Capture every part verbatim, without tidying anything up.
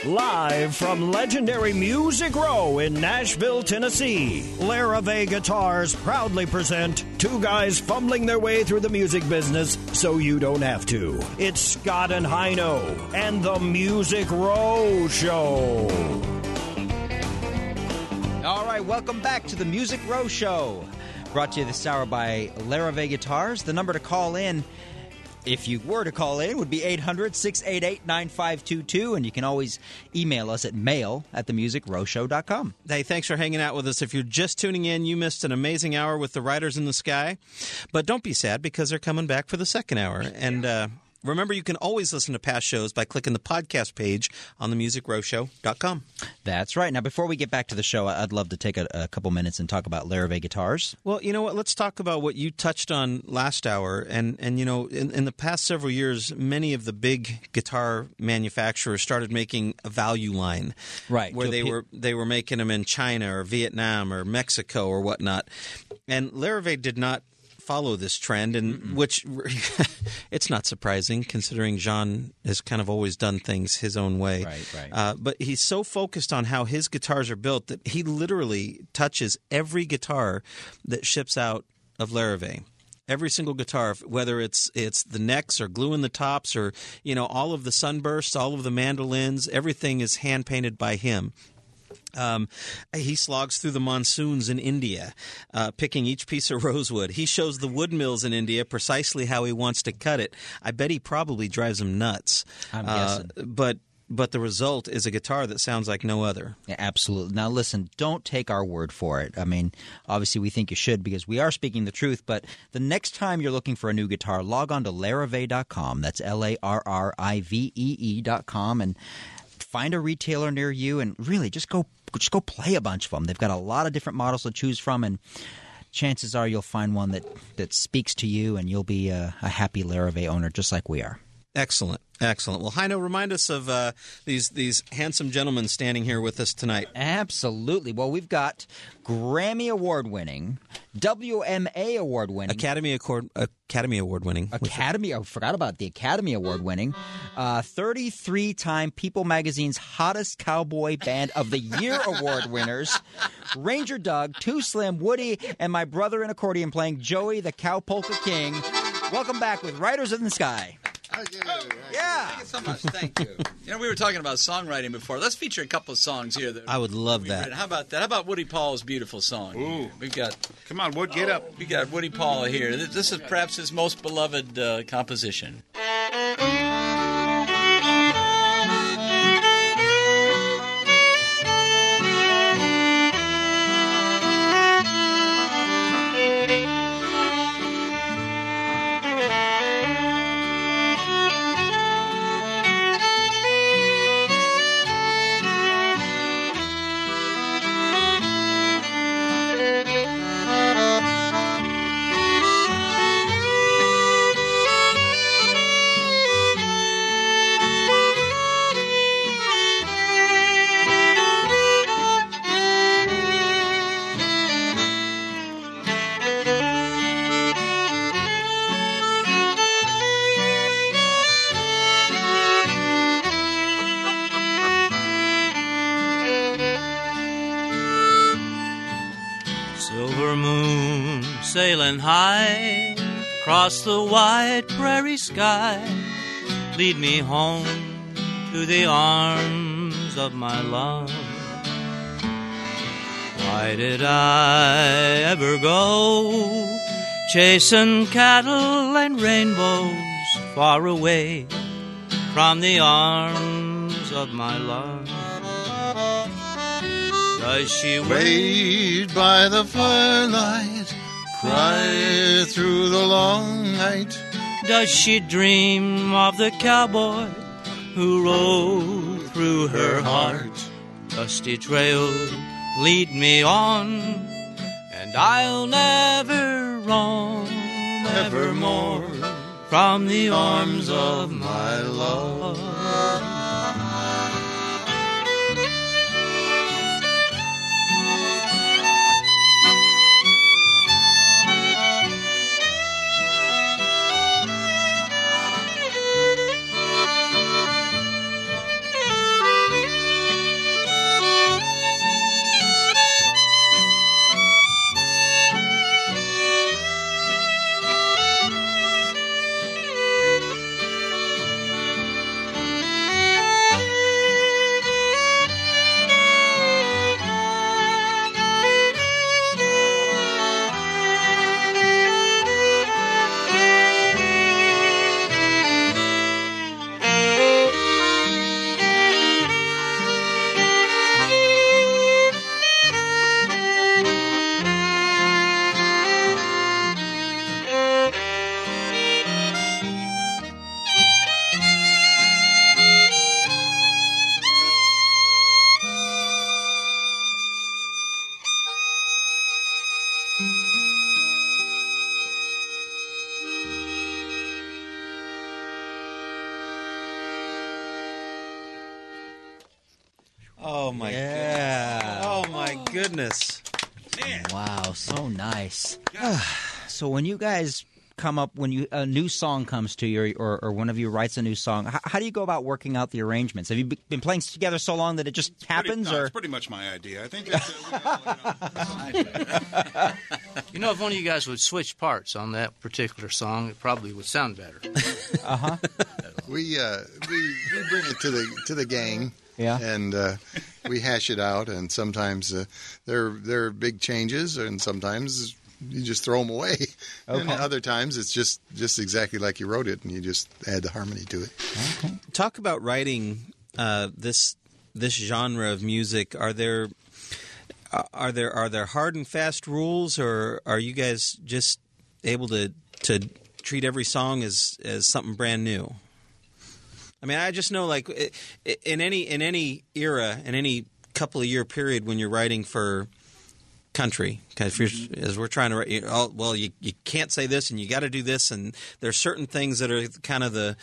Live from legendary Music Row in Nashville, Tennessee, Larrivee Guitars proudly present two guys fumbling their way through the music business so you don't have to. It's Scott and Hino and the Music Row Show. All right, welcome back to the Music Row Show. Brought to you this hour by Larrivee Guitars. The number to call in, if you were to call in, would be eight hundred, six eight eight, nine five two two, and you can always email us at mail at the music row show dot com. Hey, thanks for hanging out with us. If you're just tuning in, you missed an amazing hour with the Riders in the Sky. But don't be sad, because they're coming back for the second hour. And uh, remember, you can always listen to past shows by clicking the podcast page on the music row show dot com. That's right. Now, before we get back to the show, I'd love to take a, a couple minutes and talk about Larrivee Guitars. Well, you know what? Let's talk about what you touched on last hour. And, and you know, in, in the past several years, many of the big guitar manufacturers started making a value line. Right. Where they were they were making them in China or Vietnam or Mexico or whatnot. And Larrivee did not follow this trend, and Mm-mm. which it's not surprising considering Jean has kind of always done things his own way. Right, right. Uh, but he's so focused on how his guitars are built that he literally touches every guitar that ships out of Larrivee. Every single guitar, whether it's it's the necks or glue in the tops or, you know, all of the sunbursts, all of the mandolins, everything is hand painted by him. Um, he slogs through the monsoons in India, uh, picking each piece of rosewood. He shows the wood mills in India precisely how he wants to cut it. I bet he probably drives them nuts. I'm uh, guessing. But but the result is a guitar that sounds like no other. Yeah, absolutely. Now, listen, don't take our word for it. I mean, obviously we think you should because we are speaking the truth, but the next time you're looking for a new guitar, log on to larrivee dot com. That's L A R R I V E E dot com, and find a retailer near you and really just go just go play a bunch of them. They've got a lot of different models to choose from, and chances are you'll find one that, that speaks to you, and you'll be a, a happy Larrivee owner just like we are. Excellent. Excellent. Well, Hino, remind us of uh, these these handsome gentlemen standing here with us tonight. Absolutely. Well, we've got Grammy Award-winning, W M A Award-winning, Academy Accord, Academy Award-winning, Academy. I forgot about the Academy Award-winning, uh, thirty-three-time People Magazine's Hottest Cowboy Band of the Year award winners, Ranger Doug, Too Slim, Woody, and my brother in accordion playing, Joey the Cow Polka King. Welcome back with Riders in the Sky. Thank you. Oh, yeah. Thank you so much. Thank you. You know, we were talking about songwriting before. Let's feature a couple of songs here. That I would love that. Written. How about that? How about Woody Paul's beautiful song? Ooh. We've got. Come on, Wood, get up. We got Woody Paul here. This is perhaps his most beloved uh, composition. Sailing high across the wide prairie sky, lead me home to the arms of my love. Why did I ever go chasing cattle and rainbows far away from the arms of my love? Does she wait by the firelight, cry through the long night? Does she dream of the cowboy who rode through her heart? Dusty trails lead me on, and I'll never roam evermore from the arms of my love. Oh my Yeah. goodness. Oh my goodness. Wow, so nice. So when you guys come up, when you a new song comes to you, or, or one of you writes a new song, how, how do you go about working out the arrangements? Have you be- been playing together so long that it just happens? Pretty, no, or it's pretty much my idea. I think that's, uh, we all, You know, if one of you guys would switch parts on that particular song, it probably would sound better. Uh-huh. We uh, we we bring it to the to the gang. Yeah. And uh, we hash it out, and sometimes uh, there there are big changes, and sometimes you just throw them away. And Okay. other times it's just just exactly like you wrote it, and you just add the harmony to it. Talk about writing uh, this this genre of music. Are there are there are there hard and fast rules, or are you guys just able to to treat every song as as something brand new? I mean, I just know, like, in any in any era, in any couple of year period, when you're writing for country, if you're, as we're trying to write, you know, oh, well, you you can't say this, and you got to do this, and there's certain things that are kind of the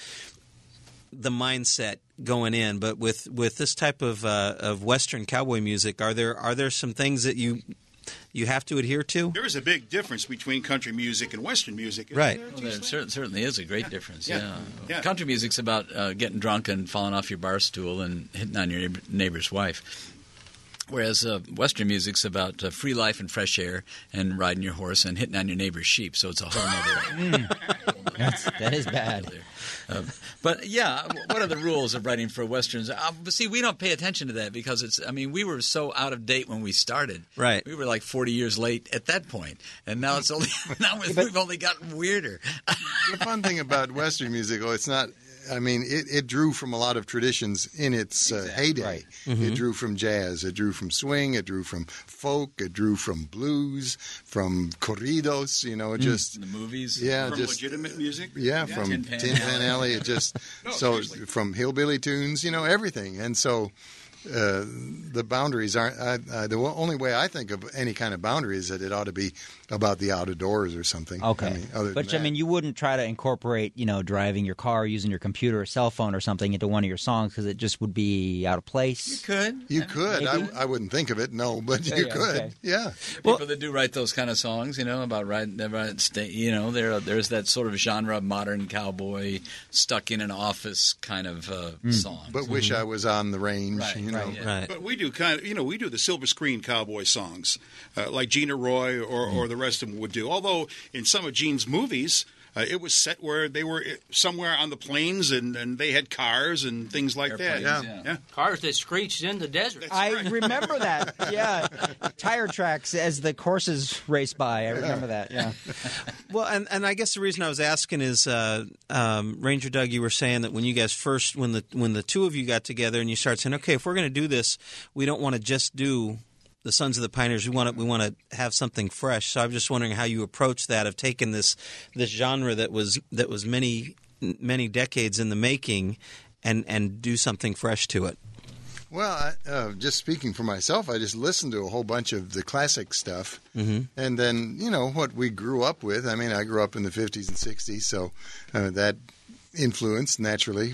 the mindset going in. But with with this type of uh, of Western cowboy music, are there are there some things that you you have to adhere to? there is a big difference between country music and Western music. isn't Right. there, Well, there cer- certainly is a great difference. Yeah. Yeah. Yeah. Country music's about uh, getting drunk and falling off your bar stool and hitting on your neighbor- neighbor's wife. Whereas uh, Western music's about uh, free life and fresh air and riding your horse and hitting on your neighbor's sheep. So it's a whole other. That's, that is bad. Uh, but yeah, what are the rules of writing for westerns? Uh, but see, we don't pay attention to that because it's. I mean, we were so out of date when we started. Right. We were like forty years late at that point, and now it's only now we've only gotten weirder. The fun thing about Western music, oh, it's not. I mean, it, it drew from a lot of traditions in its uh, heyday. Right. It drew from jazz, it drew from swing, it drew from folk, it drew from blues, from corridos. You know, it just The movies. yeah, From just legitimate music? yeah, from Tin Tin Pan Pan, Alley. It just No, so seriously. from hillbilly tunes, you know, everything, and so. Uh, the boundaries aren't. I, I, the only way I think of any kind of boundary is that it ought to be about the outdoors or something. Okay. I mean, other but, than I mean, that. you wouldn't try to incorporate, you know, driving your car, using your computer or cell phone or something into one of your songs because it just would be out of place. Could You could. I, Maybe. I wouldn't think of it, no, but Yeah, you yeah, could. okay. Yeah. people that do write those kind of songs, you know, about riding, about stay, you know, there there's that sort of genre of modern cowboy stuck in an office kind of uh, song. But wish I was on the range, Right, you know. right, yeah. Right. But we do kind of, you know, we do the silver screen cowboy songs, uh, like Gina Roy or, or the rest of them would do. Although in some of Gene's movies, uh, it was set where they were somewhere on the plains and, and they had cars and things like that. Airplanes, yeah. yeah. Cars that screeched in the desert. I remember that. Yeah. Tire tracks as the courses race by. I remember that. Yeah. Well, and, and I guess the reason I was asking is, uh, um, Ranger Doug, you were saying that when you guys first, when the when the two of you got together and you started saying, okay, if we're going to do this, we don't want to just do the Sons of the Pioneers. We want to we want to have something fresh. So I'm just wondering how you approach that of taking this this genre that was that was many many decades in the making, and and do something fresh to it. Well, I, uh, just speaking for myself, I just listened to a whole bunch of the classic stuff. Mm-hmm. And then, you know, what we grew up with. I mean, I grew up in the fifties and sixties, so uh, that influence, naturally.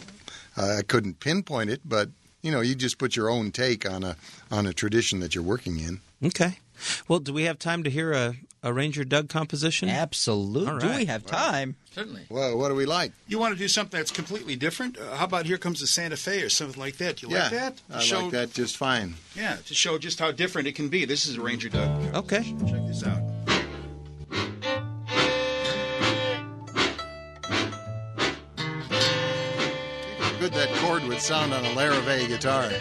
Uh, I couldn't pinpoint it, but, you know, you just put your own take on a on a tradition that you're working in. Okay. Well, do we have time to hear a, a Ranger Doug composition? Absolutely. All Do right. we have time? Certainly. Well, what do we like? You want to do something that's completely different? Uh, how about Here Comes the Santa Fe or something like that? Do you yeah, like that? To I show, like that just fine. Yeah, to show just how different it can be. This is a Ranger Doug. Okay. Check this out. How good that chord would sound on a Larrivee guitar.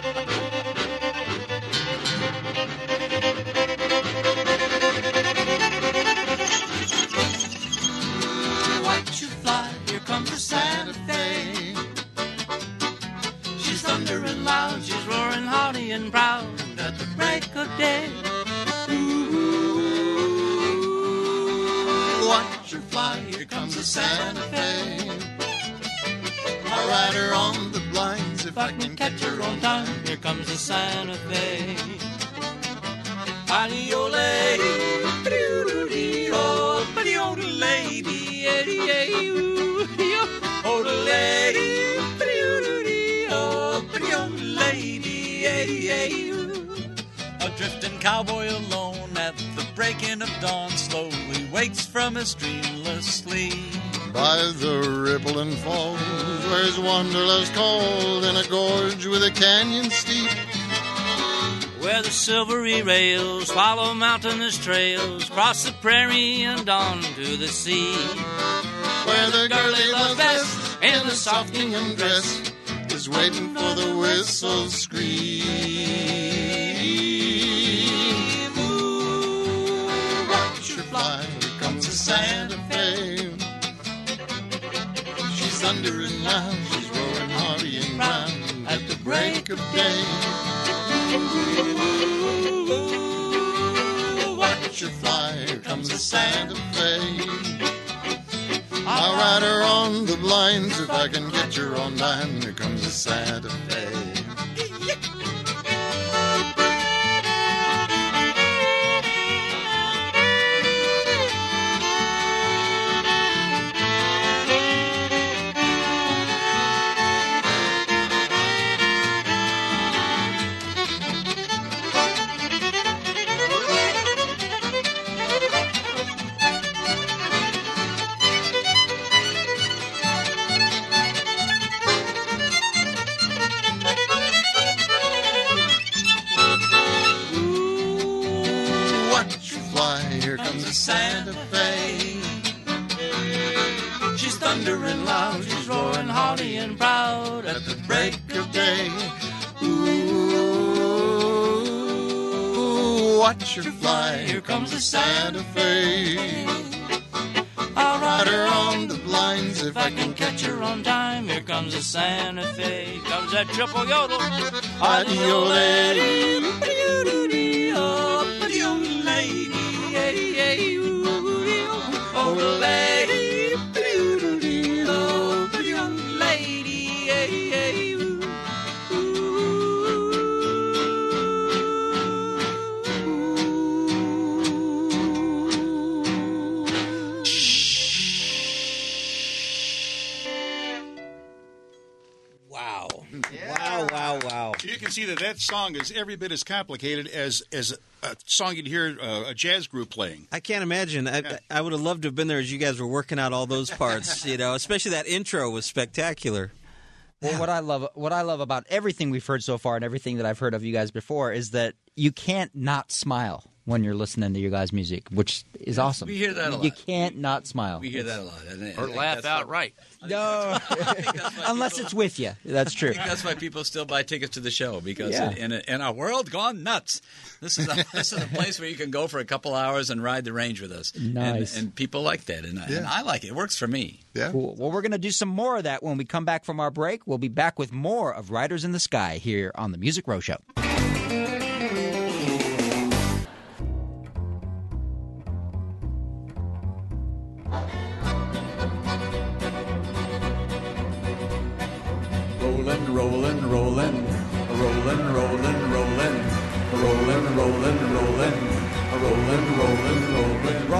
Watch you fly, here comes the Santa Fe. She's thundering loud, she's roaring haughty and proud at the break of day. Ooh, watch her fly, here comes the Santa Fe. I'll ride her on the blinds if If I can catch her on time, here comes the Santa Fe. Adiole, oh, adiole, oh, A drifting cowboy alone at the breaking of dawn slowly wakes from his dreamless sleep. By the rippling falls, where his wanderlust cold in a gorge with a canyon steep. Where the silvery rails follow mountainous trails, cross the prairie and on to the sea. Where the girlie loves best in the soft gingham dress is waiting for the whistle's scream. Ooh, watch her fly, here comes the Santa Fe. She's thundering loud, she's roaring hearty and proud at the break of day. Ooh, watch her fly, here comes the Santa Fe. I'll ride her on the blinds if I can get her on time. Here comes the Santa Fe. Santa Fe. She's thundering loud, she's roaring hearty and proud at the break of day. Ooh, watch her fly, here comes the Santa Fe. I'll ride her on the blinds if I can catch her on time. Here comes the Santa Fe, comes that triple yodel. Adiole. Oh, lady, oh, young lady, wow. Wow, wow, wow. You can see that that song is every bit as complicated as as a song you'd hear uh, a jazz group playing. I can't imagine. I, Yeah. I would have loved to have been there as you guys were working out all those parts. You know, especially that intro was spectacular. Well, what I love, what I love about everything we've heard so far, and everything that I've heard of you guys before, is that you can't not smile when you're listening to your guys' music, which is awesome. we hear that a You lot. can't not smile. We hear that a lot. And I- I Or think laugh that's why- outright. No, unless it's with you. That's true. I think that's why people still buy tickets to the show, because Yeah. in, a, in a world gone nuts, this is a, this is a place where you can go for a couple hours and ride the range with us. Nice. And, and people like that, and, I and Yeah. I like it. It works for me. Yeah. Cool. Well, we're going to do some more of that when we come back from our break. We'll be back with more of Riders in the Sky here on the Music Row Show. Rollin', rollin', rollin', rollin', rollin', rollin', rollin', rollin', rollin', rollin', rollin', rollin',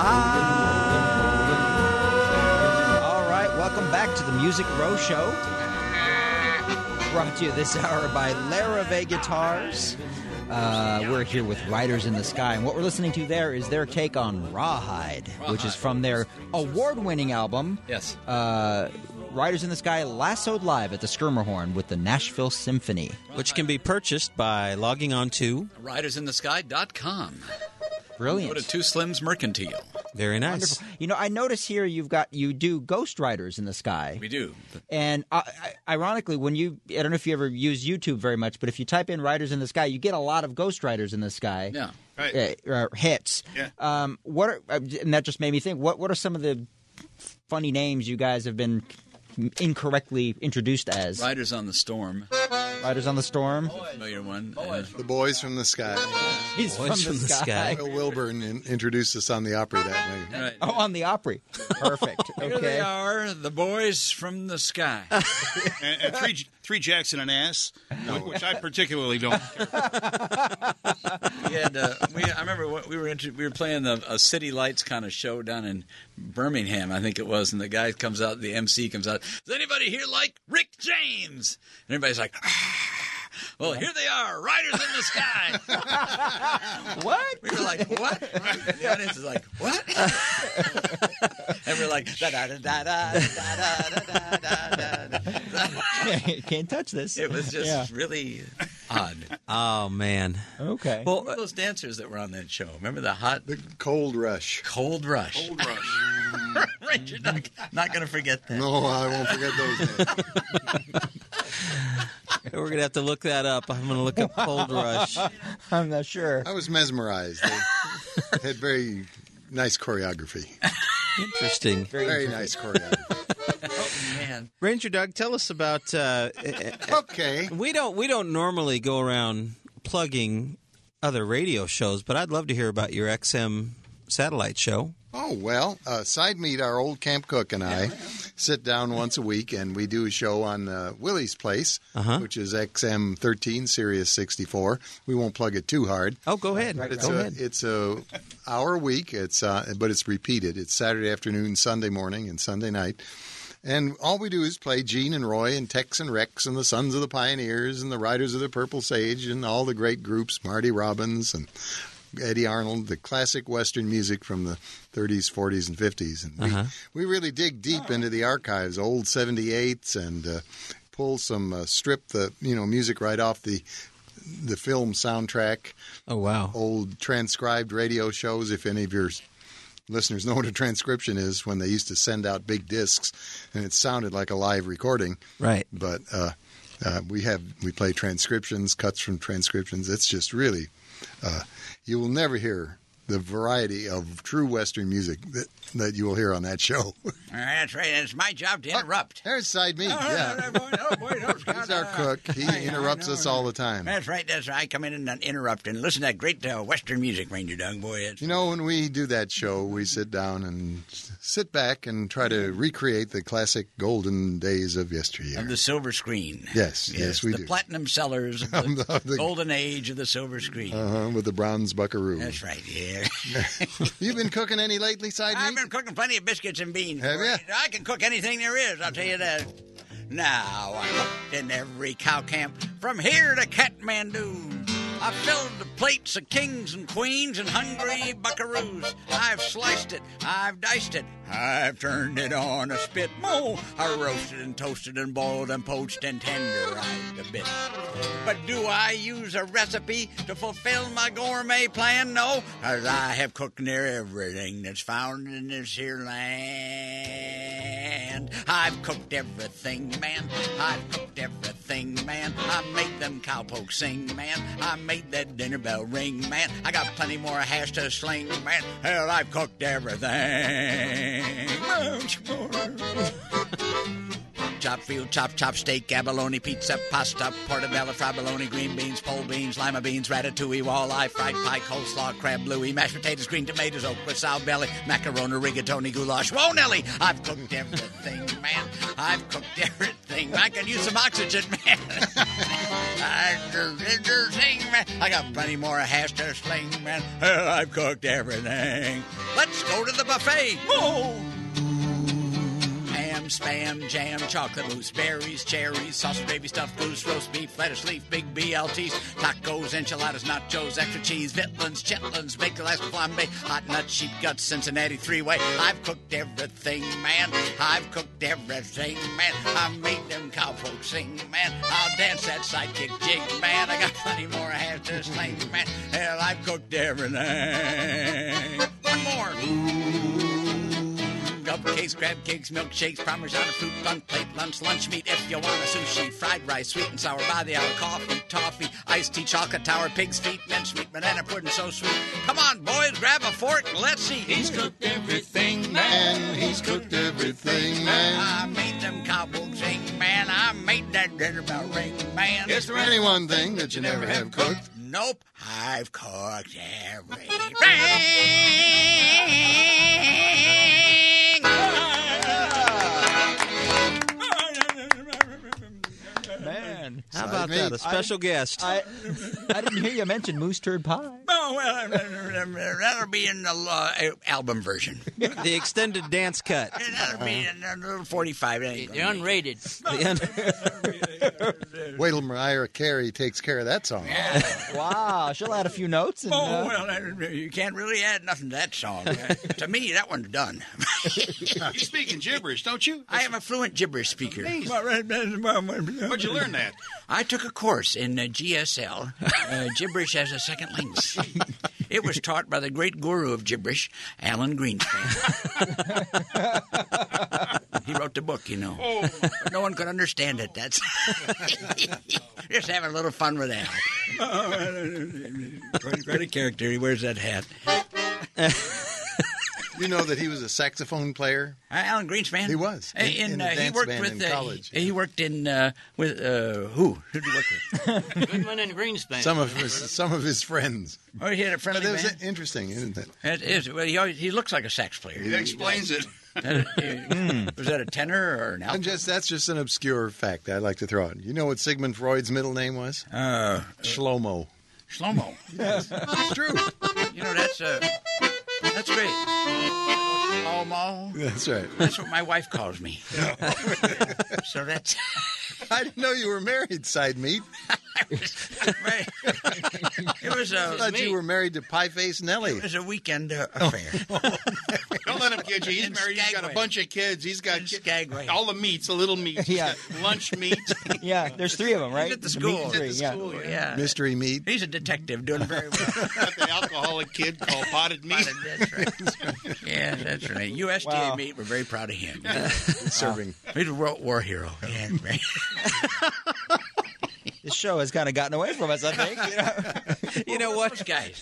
All right, welcome back to the Music Row Show. Brought to you this hour by Larrivee Guitars. Uh, we're here with Riders in the Sky, and what we're listening to there is their take on Rawhide, which is from their award-winning album, Yes. uh, Riders in the Sky Lassoed Live at the Skirmerhorn with the Nashville Symphony. Which can be purchased by logging on to. riders in the sky dot com. Brilliant. Go to Two Slims Mercantile. Very nice. Wonderful. You know, I notice here you've got you do Ghost Riders in the Sky. We do. And uh, I- ironically, when you, I don't know if you ever use YouTube very much, but if you type in Riders in the Sky, you get a lot of Ghost Riders in the Sky Yeah. Right. uh, uh, hits. Yeah. Um, what are, uh, and that just made me think, what, what are some of the funny names you guys have been incorrectly introduced as? Riders on the Storm. Riders on the Storm? Familiar one. Uh, The Boys from the Sky. He's from, Boys the, from the sky. Sky. Bill Wilburn in, introduced us on the Opry that way. right. Oh, on the Opry. Perfect. Here they Okay. are, the boys from the sky. and, and three, three jacks and an ass, which I particularly don't care. We had, uh, we, I remember what we were into, we were playing the a City Lights kind of show down in Birmingham, I think it was, and the guy comes out, the M C comes out. Does anybody here like Rick James? And everybody's like, ah, Well, here they are, riders in the sky. What? We were like, what? The audience is like, what? And we're like, da da da da da da da da da da. Can't touch this. It was just Yeah. really odd. Oh man. Okay. Well, Remember those dancers that were on that show? Remember the hot The Cold Rush. Cold Rush? Cold Rush. Right, you're not, not going to forget that. No, I won't forget those names. we're going to have to look that up. I'm going to look up Cold Rush. I'm not sure. I was mesmerized. They had very nice choreography. Interesting. Very nice choreography. Man. Ranger Doug, tell us about. Uh, Okay. we don't we don't normally go around plugging other radio shows, but I'd love to hear about your X M satellite show. Oh, well, uh, Side Meat, our old camp cook, and I sit down once a week, and we do a show on uh, Willie's Place, Uh-huh. which is X M thirteen, Sirius sixty-four. We won't plug it too hard. Oh, go ahead. But it's go a ahead. it's a hour a week. It's uh, but it's repeated. It's Saturday afternoon, Sunday morning, and Sunday night. And all we do is play Gene and Roy and Tex and Rex and the Sons of the Pioneers and the Riders of the Purple Sage and all the great groups, Marty Robbins and Eddie Arnold, the classic Western music from the thirties, forties, and fifties. And Uh-huh. we, we really dig deep into the archives, old seventy-eights, and uh, pull some, uh, strip the you know music right off the the film soundtrack, Oh, wow. old transcribed radio shows, if any of your listeners know what a transcription is, when they used to send out big discs and it sounded like a live recording. Right. But uh, uh, we have we play transcriptions, cuts from transcriptions. It's just really uh, you will never hear the variety of true Western music that, that you will hear on that show. That's right. And it's my job to interrupt. There's Side Meat. Yeah. Oh, boy, no, He's our cook. He I- I interrupts know. us all the time. That's right. That's right. I come in and interrupt and listen to that great uh, Western music, Ranger Doug. Boy, it's... You know, when we do that show, we sit down and sit back and try to recreate the classic golden days of yesteryear. Of the silver screen. Yes, yes, we the do. platinum sellers of the, Of the- of the- golden age of the silver screen. Uh-huh, with the bronze buckaroo. That's right, yeah. You been cooking any lately, Side I've Meat? been cooking plenty of biscuits and beans. Have ya? I can cook anything there is, I'll tell you that. Now, I cooked in every cow camp from here to Kathmandu. I filled the plates of kings and queens and hungry buckaroos. I've sliced it, I've diced it, I've turned it on a spit. Mo, I roasted and toasted and boiled and poached and tenderized a bit. But do I use a recipe to fulfill my gourmet plan? No, as I have cooked near everything that's found in this here land. I've cooked everything, man. I've cooked everything, man. I made them cowpokes sing, man. I made that dinner bell ring, man. I got plenty more hash to sling, man. Hell, I've cooked everything. Much more. Chop veal, chop, chop steak, abalone, pizza, pasta, portobello, fried bologna, green beans, pole beans, lima beans, ratatouille, walleye, fried pie, coleslaw, crab bluey, mashed potatoes, green tomatoes, okra, sow belly, macaroni, rigatoni, goulash. Whoa, Nelly! I've cooked everything, man. I've cooked everything. I can use some oxygen, man. I've cooked everything, man. I got plenty more hash to sling, man. Well, I've cooked everything. Let's go to the buffet. Whoa! Ham, spam, jam, chocolate mousse, berries, cherries, sausage, gravy, stuffed goose, roast beef, lettuce leaf, big B L Ts, tacos, enchiladas, nachos, extra cheese, Vitlins, chitlins, baked Alaska flambe, hot nut, sheep guts, Cincinnati three-way. I've cooked everything, man. I've cooked everything, man. I made them cowpokes sing, man. I'll dance that sidekick jig, man. I got plenty more hair to sling, man. Hell, I've cooked everything. One more. Cupcakes, crab cakes, milkshakes, parmesan, fruit bun, plate lunch, lunch meat if you want a sushi, fried rice, sweet and sour by the hour, coffee, toffee, iced tea, chocolate tower, pig's feet, minced meat, banana pudding, so sweet. Come on, boys, grab a fork and let's see. He's cooked everything, Man, he's cooked everything, man. I made them cowpokes sing, man. I made that dinner bell ring, man. Is there any one thing that you never have cooked? Nope, I've cooked everything. Man. How Side about meat. that? A special guest. I I didn't hear you mention moose turd pie. Oh, Oh, well, that'll be in the uh, album version. The extended dance cut. That'll be in a little forty-five. They're unrated. Wait till Mariah Carey takes care of that song. Wow, she'll add a few notes. And, Oh, uh, well, you can't really add nothing to that song. Uh, to me, that one's done. You're speaking gibberish, don't you? I am a fluent gibberish speaker. Where'd you learn that? I took a course in uh, G S L, uh, gibberish as a second language. It was taught by the great guru of gibberish, Alan Greenspan. He wrote the book, you know. Oh. But no one could understand it. That's just having a little fun with Al. Quite, quite a character. He wears that hat. You know that he was a saxophone player? Uh, Alan Greenspan. He was. Uh, In- in, in the uh, he dance worked band with in uh, college. He, he worked in uh, with uh, who? Who did he work with? Goodman and Greenspan. Some of his some of his friends. Oh, he had a friendly But it was band. interesting, isn't it? It is. Well, he, always, he looks like a sax player. It explains it. Uh, Was that a tenor or an I'm alto? just that's just an obscure fact I'd like to throw out. You know what Sigmund Freud's middle name was? Uh, Shlomo. Shlomo. It's true. You know, that's uh, that's great. Shlomo. That's right. That's what my wife calls me. So that's I didn't know you were married, side meat. right. It was I a thought you were married to Pie Face Nellie. it was a weekend uh, affair. Don't let him kid you. He's In married. He's got a Skagway. bunch of kids. He's got In ki- Skagway. all the meats, the little meats. He's Yeah. got lunch meat. yeah, there's three of them, right? He's at the The school. meat and three, He's yeah. at the school, yeah. Mystery meat. He's a detective doing very well. Got the alcoholic kid called potted meat. That's right. Yeah, that's right. U S D A Wow. meat, we're very proud of him. Serving. He's a world war hero. Yeah, right. This show has kind of gotten away from us, I think. You know? You know what? Those guys.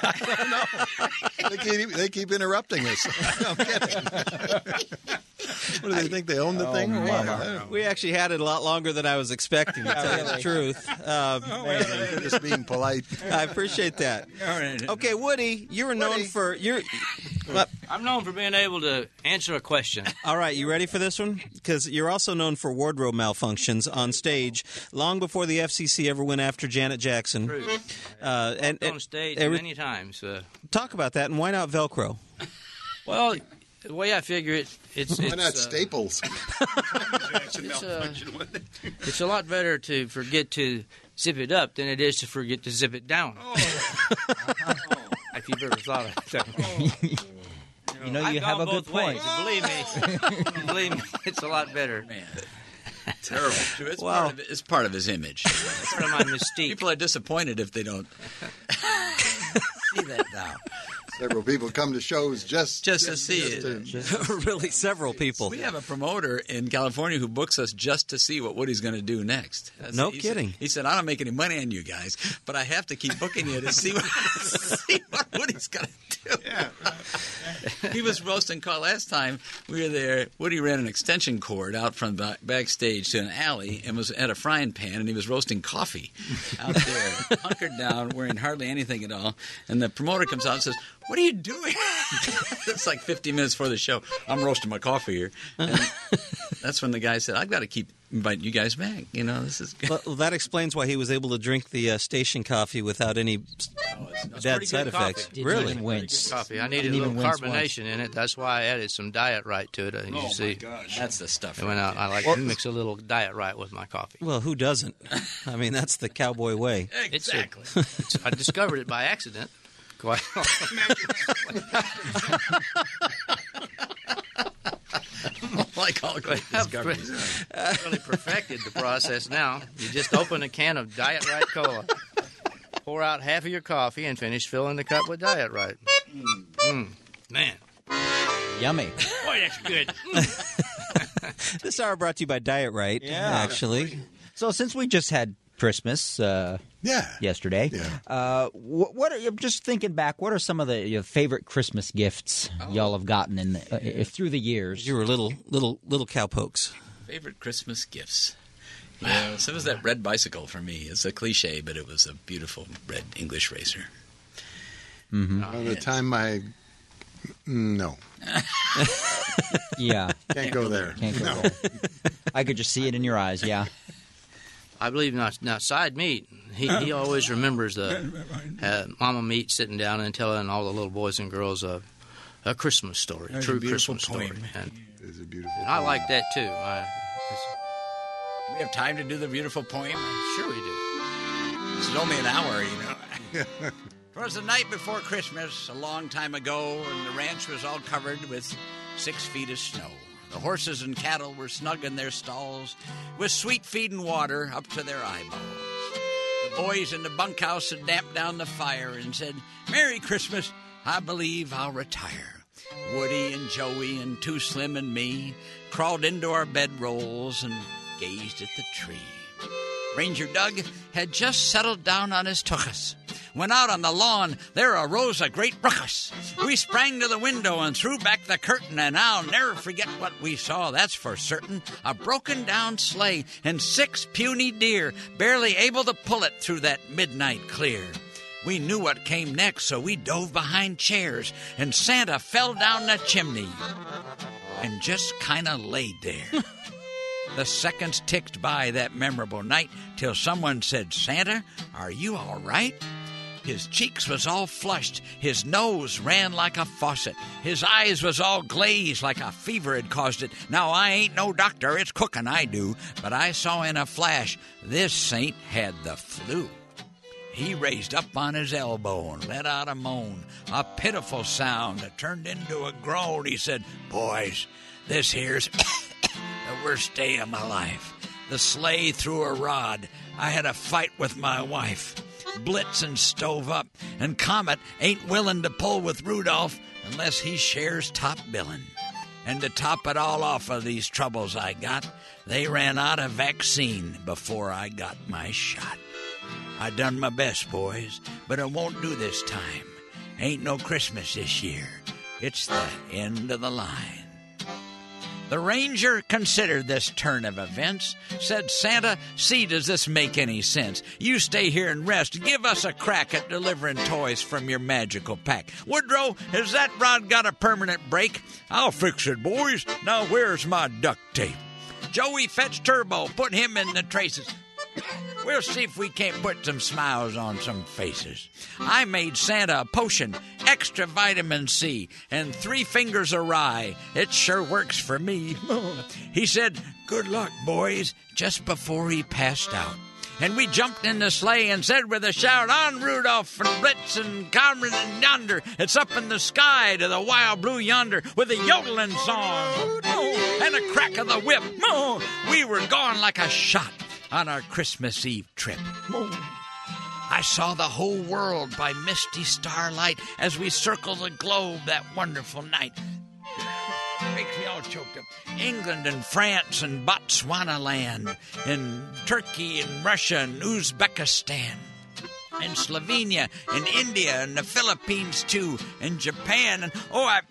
They keep, they keep interrupting us. I'm kidding. What do they think? They own the thing or what? I don't know. We actually had it a lot longer than I was expecting, to tell you the really? truth. Um, They're just being polite. I appreciate that. All right. Okay, Woody, you were known Woody. for you're. Well, I'm known for being able to answer a question. all right, you ready for this one? Because you're also known for wardrobe malfunctions on stage, long before the F C C ever went after Janet Jackson. True. Uh, and, On and stage every- many times. Uh, talk about that, and why not Velcro? well, the way I figure it, it's Why it's, not uh, Staples? It's, uh, it's a lot better to forget to zip it up than it is to forget to zip it down. If you've ever thought of that. You know, you I've have a gone good both point. ways. Believe me, believe me, it's a lot better. Man. Terrible. It's, Wow. part of, it's part of his image. It's part of my mystique. People are disappointed if they don't see that now. Several people come to shows just Just to see it. to- Really, several people. We have a promoter in California who books us just to see what Woody's going to do next. That's- No he kidding. Said, he said, "I don't make any money on you guys, but I have to keep booking you to see what, see what Woody's going to do." Yeah. He was roasting call last time we were there. Woody ran an extension cord out from back, backstage to an alley and was at a frying pan, and he was roasting coffee out there, hunkered down, wearing hardly anything at all. And the promoter comes out and says, "What are you doing?" It's like fifty minutes before the show. I'm roasting my coffee here. And that's when the guy said, "I've got to keep inviting you guys back. You know, this is good." Well, that explains why he was able to drink the uh, station coffee without any bad pretty side good effects. coffee. Didn't Really? even wince. Coffee. I needed Didn't a little even wince carbonation in it. That's why I added some Diet Right to it. As you Oh, see, my gosh. That's the stuff. it went out. I like to mix a little Diet Right with my coffee. Well, who doesn't? I mean, that's the cowboy way. It's a- Exactly. it's- I discovered it by accident. Quite. Like all great I've discoveries. really perfected the process now. You just open a can of Diet Right Cola, pour out half of your coffee, and finish filling the cup with Diet Right. Mm. Man, Yummy. boy, that's good. This hour brought to you by Diet Right, Yeah. actually. So since we just had Christmas uh, yeah. yesterday, Yeah. uh, what, what are, I'm just thinking back, what are some of the your favorite Christmas gifts y'all have gotten in the, uh, through the years? You were little, little, little cowpokes. Favorite Christmas gifts. Yeah, so it was that red bicycle for me. It's a cliche, but it was a beautiful red English racer. By the time I no Yeah, can't go there. can't go there. I could just see it in your eyes. Yeah, I believe now, now side meat. He he always remembers the uh, Mama Meat sitting down and telling all the little boys and girls a a Christmas story, a true Christmas poem. story. And, It's a beautiful. and I like that too. I, Do we have time to do the beautiful poem? sure we do. This is only an hour, you know. It was the night before Christmas, a long time ago, and the ranch was all covered with six feet of snow. The horses and cattle were snug in their stalls, with sweet feed and water up to their eyeballs. The boys in the bunkhouse had damped down the fire and said, "Merry Christmas, I believe I'll retire." Woody and Joey and Too Slim and me crawled into our bedrolls and gazed at the tree. Ranger Doug had just settled down on his tuchus when out on the lawn there arose a great ruckus. We sprang to the window and threw back the curtain, and I'll never forget what we saw, that's for certain. A broken-down sleigh and six puny deer, barely able to pull it through that midnight clear. We knew what came next, so we dove behind chairs, and Santa fell down the chimney and just kind of laid there. The seconds ticked by that memorable night till someone said, "Santa, are you all right?" His cheeks was all flushed, his nose ran like a faucet, his eyes was all glazed like a fever had caused it. Now, I ain't no doctor, it's cooking I do, but I saw in a flash this saint had the flu. He raised up on his elbow and let out a moan, a pitiful sound that turned into a groan. He said, "Boys, this here's the worst day of my life. The sleigh threw a rod. I had a fight with my wife. Blitzen stove up, and Comet ain't willing to pull with Rudolph unless he shares top billin'. And to top it all off of these troubles I got, they ran out of vaccine before I got my shot. I done my best, boys, but it won't do this time. Ain't no Christmas this year. It's the end of the line." The ranger considered this turn of events, said, "Santa, see, does this make any sense? You stay here and rest. Give us a crack at delivering toys from your magical pack. Woodrow, has that rod got a permanent break? I'll fix it, boys. Now where's my duct tape? Joey, fetch Turbo. Put him in the traces. We'll see if we can't put some smiles on some faces. I made Santa a potion, extra vitamin C, and three fingers of rye. It sure works for me." He said, "Good luck, boys," just before he passed out. And we jumped in the sleigh and said with a shout, "On Rudolph and Blitzen, Comrade and yonder, it's up in the sky to the wild blue yonder with a yodeling song and a crack of the whip. We were gone like a shot on our Christmas Eve trip. I saw the whole world by misty starlight as we circled the globe that wonderful night. Makes me all choked up. England and France and Botswana land, and Turkey and Russia and Uzbekistan, and Slovenia and India and the Philippines too, and Japan, and oh, I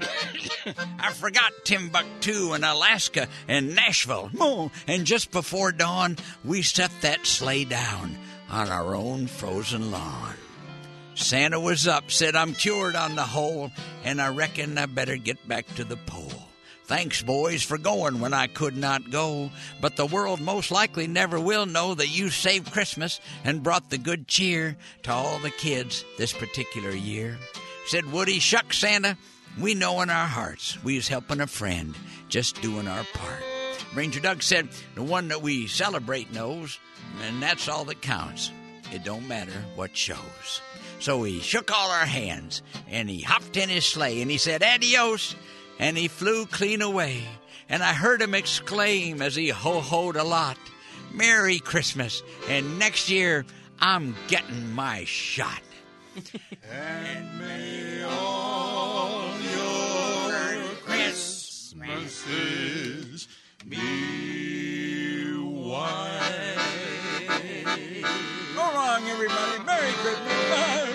I forgot Timbuktu and Alaska and Nashville. And just before dawn, we set that sleigh down on our own frozen lawn. Santa was up, said, "I'm cured on the whole, and I reckon I better get back to the pole. Thanks, boys, for going when I could not go, but the world most likely never will know that you saved Christmas and brought the good cheer to all the kids this particular year." Said Woody, "Shucks, Santa, we know in our hearts we was helping a friend, just doing our part." Ranger Doug said, "The one that we celebrate knows, and that's all that counts. It don't matter what shows." So he shook all our hands, and he hopped in his sleigh, and he said, "Adios," and he flew clean away. And I heard him exclaim as he ho-hoed a lot, "Merry Christmas, and next year I'm getting my shot." And may all your Christmases be white. Go along, everybody. Merry Christmas.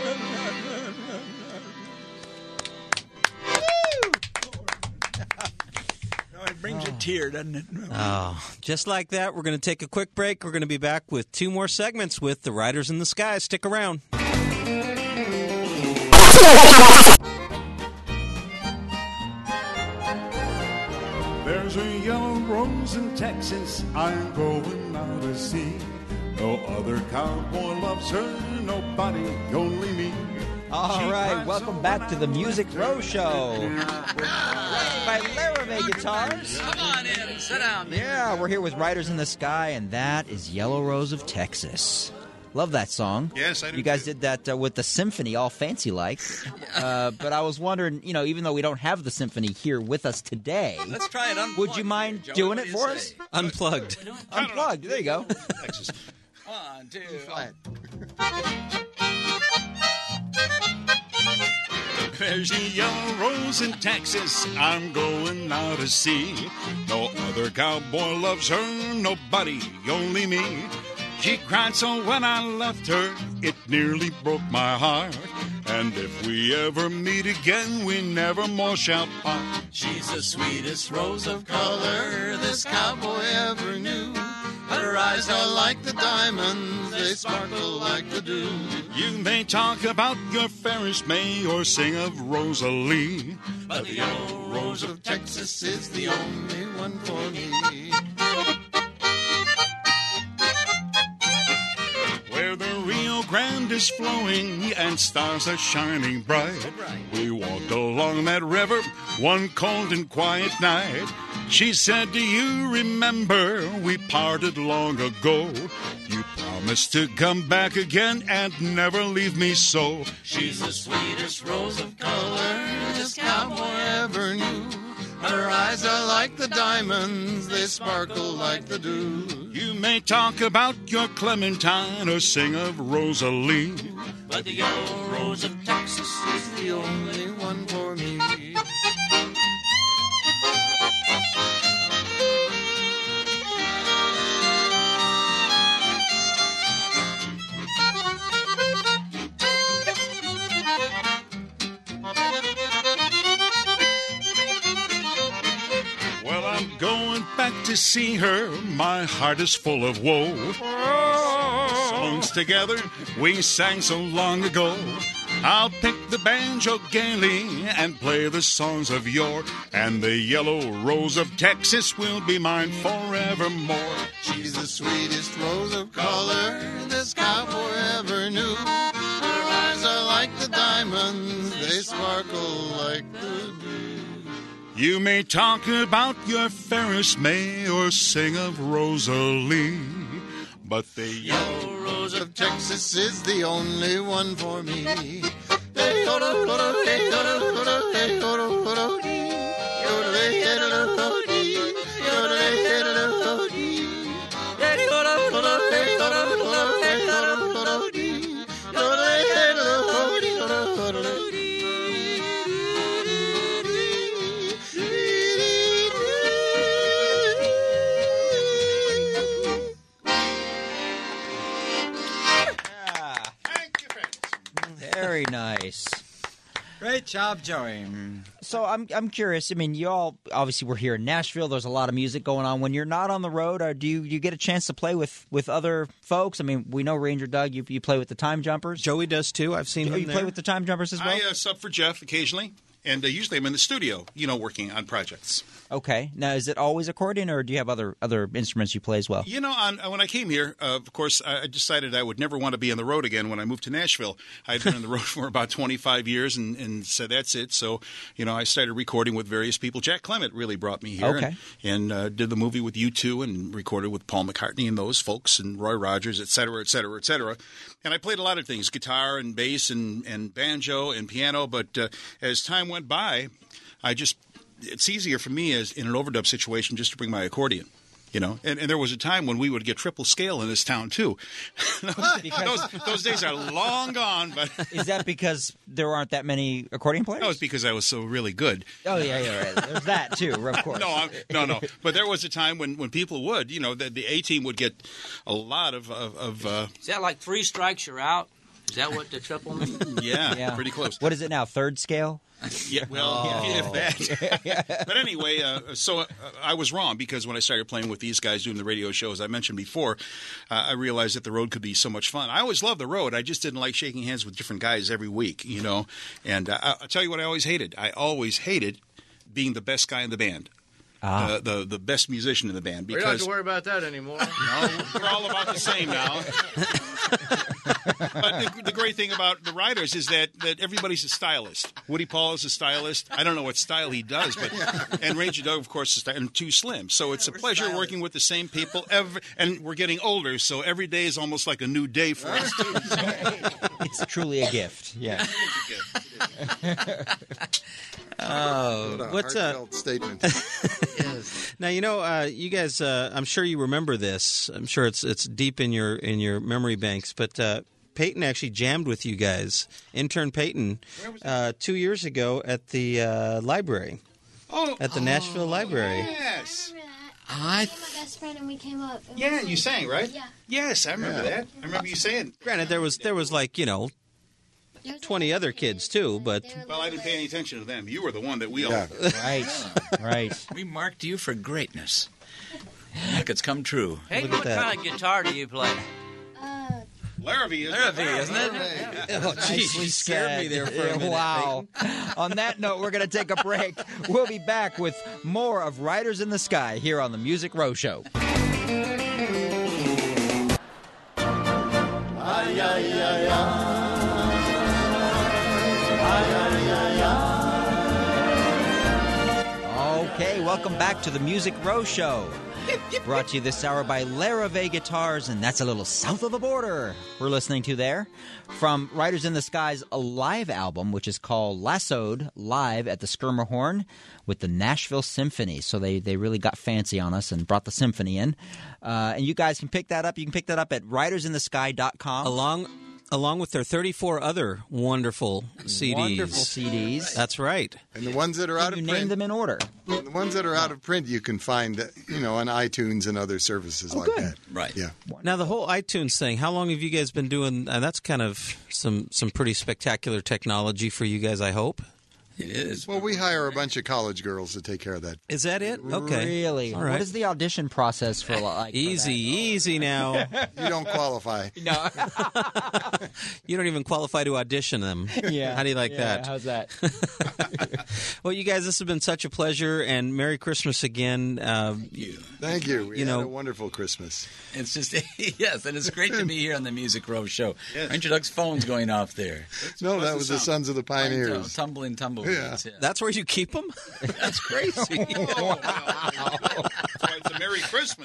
It brings a tear, doesn't it? Oh, just like that, we're going to take a quick break. We're going to be back with two more segments with the Riders in the Sky. Stick around. There's a yellow rose in Texas I'm going out to see. No other cowboy loves her, nobody, only me. All right, welcome back to the Music Row Show. By Larrivee Guitars. Come on in, sit down. Yeah, we're here with Riders in the Sky, and that is Yellow Rose of Texas. Love that song. Yes, I do. You guys too. did that uh, with the symphony, all fancy like. Uh, but I was wondering, you know, even though we don't have the symphony here with us today, Let's try it unplugged. would you mind here, Joey. doing What it do you for say? us? Unplugged. Unplugged. There you go. Texas. One, two, Flat. There's a yellow rose in Texas I'm going out to see. No other cowboy loves her, nobody, only me. She cried so when I left her, it nearly broke my heart. And if we ever meet again, we never more shall part. She's the sweetest rose of color this cowboy ever knew. Her eyes are like the diamonds, they sparkle like the dew. You may talk about your Ferris May or sing of Rosalie, But the yellow rose of Texas is the only one for me. where the Rio Grande is flowing and stars are shining bright. We walked along that river one cold and quiet night. She said, do you remember we parted long ago? You promised to come back again and never leave me so. She's the sweetest rose of color this cowboy ever knew. Her eyes are like the diamonds, they sparkle like the dew. You may talk about your Clementine or sing of Rosalie, But the yellow rose of Texas is the only one for me. Well, I'm going back to see her. My heart is full of woe. Songs together we sang so long ago. I'll pick the banjo gaily and play the songs of yore, and the yellow rose of Texas will be mine forevermore. She's the sweetest rose of color this cowboy ever knew. Her eyes are like the diamonds, they sparkle like the dew. You may talk about your Ferris May or sing of Rosalie, but the Yellow rose of Texas is the only one for me. Very nice. Great job, Joey. So I'm I'm curious. I mean, you all obviously we're here in Nashville. There's a lot of music going on. When you're not on the road, or do you, you get a chance to play with, with other folks? I mean, we know Ranger Doug. You you play with the Time Jumpers. Joey does too. I've seen Do him you there. play with the Time Jumpers as well? I uh, sub for Jeff occasionally, and uh, usually I'm in the studio, you know, working on projects. Okay. Now, is it always accordion, or do you have other other instruments you play as well? You know, on, when I came here, uh, of course, I decided I would never want to be on the road again when I moved to Nashville. I'd been on the road for about twenty-five years and, and said, that's it. So, you know, I started recording with various people. Jack Clement really brought me here Okay. and, and uh, did the movie with U two and recorded with Paul McCartney and those folks and Roy Rogers, et cetera, et cetera, et cetera. And I played a lot of things, guitar and bass and, and banjo and piano. But uh, as time went by, I just – it's easier for me as in an overdub situation just to bring my accordion, you know. And, and there was a time when we would get triple scale in this town too. those, those, those days are long gone. But Is that because there aren't that many accordion players? that was because I was so really good. Oh yeah, yeah, right. There's that too, of course. No, I'm, no, no. But there was a time when, when people would, you know, the, the A team would get a lot of of, of uh, Is that like three strikes, you're out? Is that what the triple means? yeah, Yeah. pretty close. What is it now? Third scale? Yeah, well, if that. But anyway, uh, so uh, I was wrong because when I started playing with these guys doing the radio shows, I mentioned before, uh, I realized that the road could be so much fun. I always loved the road. I just didn't like shaking hands with different guys every week, you know. And uh, I'll tell you what I always hated. I always hated being the best guy in the band. ah. the, the the best musician in the band. Because we don't have to worry about that anymore. No, we're all about the same now. But the, the great thing about the Riders is that, that everybody's a stylist. Woody Paul is a stylist. I don't know what style he does, but and Ranger Doug, of course, is and Too Slim. So it's yeah, a pleasure stylists. working with the same people. Every, and we're getting older, so every day is almost like a new day for us too. It's truly a gift. Yeah. Oh, what a what's heartfelt a statement? Yes. Now you know, uh, you guys. Uh, I'm sure you remember this. I'm sure it's it's deep in your in your memory banks. But uh, Peyton actually jammed with you guys, intern Peyton, uh, two years ago at the uh, library. Oh, at the oh, Nashville Library. Yes. I th- my best friend and we came up. And yeah, we you sang, right? Yeah. Yes, I remember yeah. that. I remember you saying. Granted, there was there was like you know. twenty other kids too, but well, I didn't pay any attention to them. You were the one that we yeah. all right, right. We marked you for greatness. Like it's come true. Hey, what that. kind of guitar do you play? Uh, Larrivee, isn't Larrivee, it? isn't it? Oh, geez, you scared me there for a minute. Wow. On that note, we're going to take a break. We'll be back with more of Riders in the Sky here on the Music Row Show. Ay, ay, ay, ay. Okay, welcome back to the Music Row Show. Brought to you this hour by Larrivee Guitars, and that's a little south of the border we're listening to there. From Riders in the Sky's live album, which is called Lassoed, live at the Schermerhorn with the Nashville Symphony. So they, they really got fancy on us and brought the symphony in. Uh, and you guys can pick that up. You can pick that up at riders in the sky dot com. Along... Along with their thirty-four other wonderful C Ds. Wonderful C Ds. That's right. And the ones that are can out of you print. name them in order. The ones that are out of print you can find, you know, on iTunes and other services oh, like good. that. Right. Yeah. Now, the whole iTunes thing, how long have you guys been doing? Uh, that's kind of some, some pretty spectacular technology for you guys, I hope. It is. Well, we hire a bunch of college girls to take care of that. Is that it? Okay. Really? All right. What is the audition process for like? Easy, for easy now. You don't qualify. No. You don't even qualify to audition them. Yeah. How do you like yeah, that? How's that? Well, you guys, this has been such a pleasure, and Merry Christmas again. Uh, Thank you. Thank you. We you had know, a wonderful Christmas. It's just yes, and it's great to be here on the Music Row Show. Yes. Ranger Doug's phone's going off there. No, that was the Sons of the Pioneers. Tumbling tumbleweeds. Yeah. Yeah. That's where you keep them? That's crazy. Oh, that's why it's a Merry Christmas.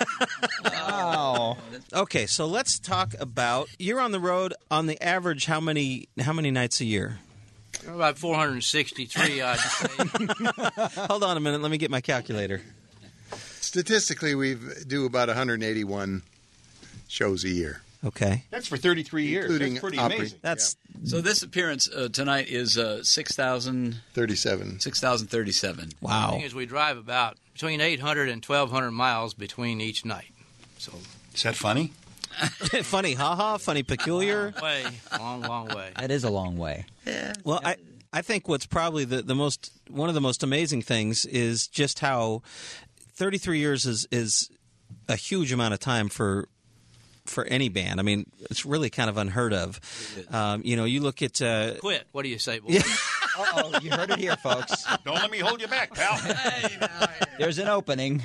Wow. Okay, so let's talk about you're on the road on the average how many how many nights a year? About four hundred sixty-three, I'd say. Hold on a minute, let me get my calculator. Statistically, we do about one hundred eighty-one shows a year. Okay. That's for thirty-three years. Including That's pretty opera. amazing. That's So this appearance uh, tonight is uh, six thousand thirty-seven. six thousand thirty-seven. The wow. thing is, we drive about between eight hundred and twelve hundred miles between each night. So, Is that funny? Funny, haha, funny, peculiar. way, long, long way. That is a long way. Well, I I think what's probably the, the most one of the most amazing things is just how thirty-three years is is a huge amount of time for for any band. I mean, it's really kind of unheard of. Um, you know, you look at uh, Quit. What do you say, boy? Yeah. Uh-oh, you heard it here, folks. Don't let me hold you back, pal. There's an opening.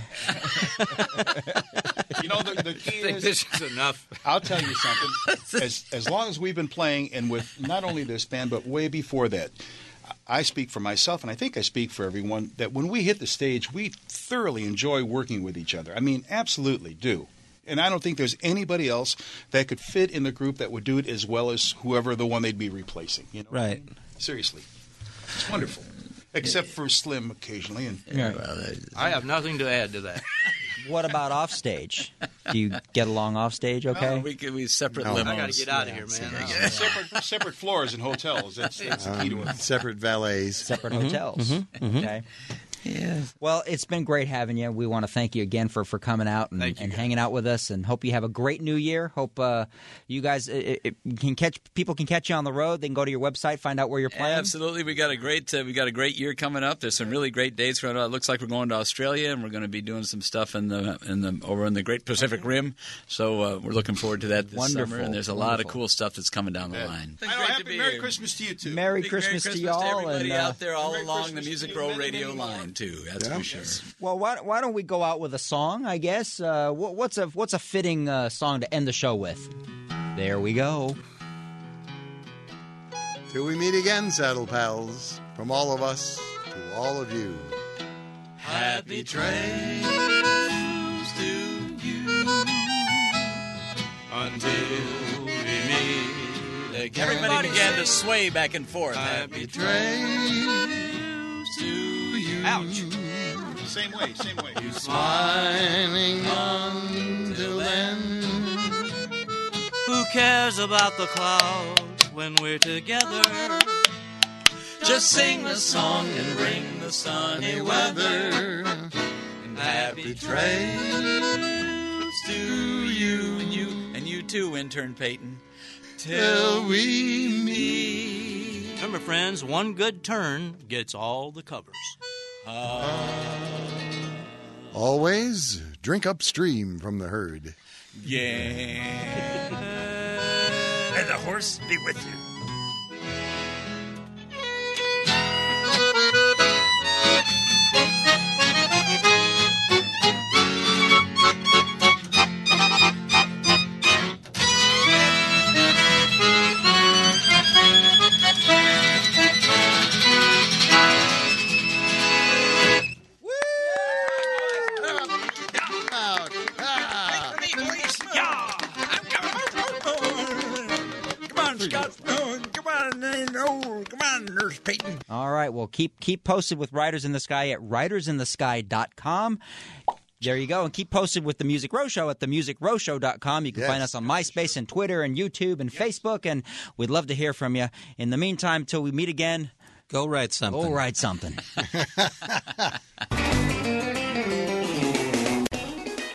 You know, the, the key I think is, this is enough. I'll tell you something. As, as long as we've been playing, and with not only this band, but way before that, I speak for myself, and I think I speak for everyone, that when we hit the stage, we thoroughly enjoy working with each other. I mean, absolutely do. And I don't think there's anybody else that could fit in the group that would do it as well as whoever the one they'd be replacing. You know? Right. Seriously. It's wonderful. Except for Slim occasionally. And Yeah. Well, uh, I have nothing to add to that. What about off stage? Do you get along off stage okay? we could we separate No. limos. I got to get out of here, man. separate, separate floors in hotels. That's, that's the key to Um, it. separate valets. Separate hotels. Okay. Yeah. Well, it's been great having you. We want to thank you again for, for coming out and, Thank you, and guys. hanging out with us, and hope you have a great new year. Hope uh, you guys it, it can catch people can catch you on the road. They can go to your website, find out where you're playing. Absolutely, we got a great uh, we got a great year coming up. There's some really great dates. It looks like we're going to Australia, and we're going to be doing some stuff in the in the over in the Great Pacific Rim. So uh, we're looking forward to that this Wonderful, summer. And there's a lot of wonderful. cool stuff that's coming down the Yeah. line. I know, happy Merry Christmas to you, too. Merry Big Christmas, Merry to Christmas y'all, to everybody and uh, out there all Merry along Christmas the Music to you. Row Many, radio many more. line. too. That's Yeah. for sure. Well, why, why don't we go out with a song? I guess. Uh, what, what's a what's a fitting uh, song to end the show with? There we go. Till we meet again, Saddle Pals, from all of us to all of you. Happy trails to you until we meet again. Everybody began to sway back and forth. Happy trails to you. Ouch. Same way, same way. You smiling until then. Who cares about the clouds when we're together? Just sing the song and bring the sunny weather. And happy trails to you. And you, and you too, intern Peyton. Till we meet. Remember, friends, one good turn gets all the covers. Always drink upstream from the herd. Yeah. May the horse be with you. All right, well, keep keep posted with Riders in the Sky at riders in the sky dot com. There you go. And keep posted with the Music Row Show at the music row show dot com. You can Yes. find us on MySpace and Twitter and YouTube and Facebook, and we'd love to hear from you. In the meantime, till we meet again, Go write something. go write something.